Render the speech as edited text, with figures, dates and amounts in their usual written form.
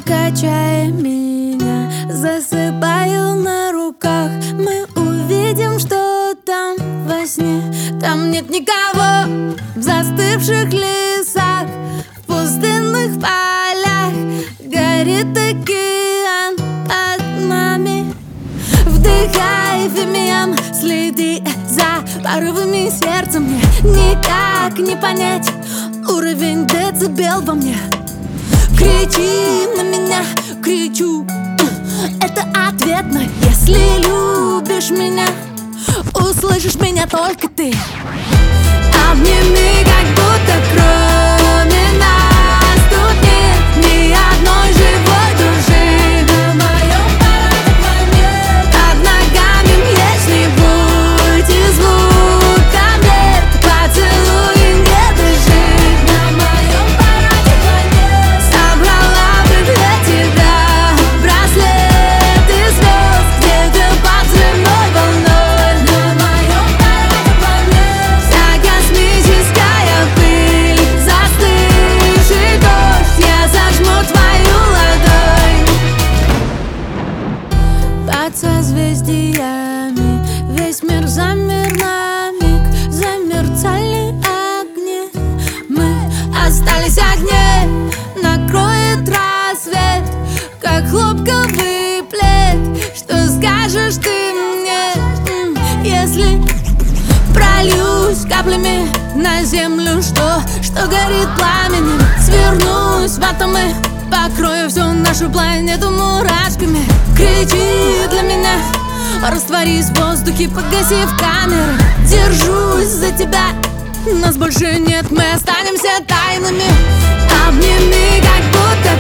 качай меня, засыпаю на руках. Мы увидим, что там во сне. Там нет никого в застывших лесах, в пустынных полях горит океан под нами. Вдыхай фимиам, следи за порывами сердца. Мне никак не понять уровень децибел во мне. Кричи на меня, кричу, это ответно. Если любишь меня, услышишь меня только ты. Обними, как будто кроме нас тут нет ни одной живой души. На моем параде планет под ногами млечный путь и звуком лет. Поцелуй, не дыши. На моем параде планет собрала бы для тебя браслет из звезд, где-то под взрывной волной. На моем параде планет вся космическая пыль, застывший дождь. Я сожму твою ладонь. Под созвездиями весь мир замер на миг, замерцали огни. Мы остались огне, накроет рассвет, как хлопковый плед. Что скажешь ты мне, если прольюсь каплями на землю? Что горит пламенем? Свернусь в атомы, покрою всю нашу планету мурашками. Кричи для меня, растворись в воздухе, погасив камеры. Держусь за тебя, нас больше нет, мы останемся тайнами. Обними, как будто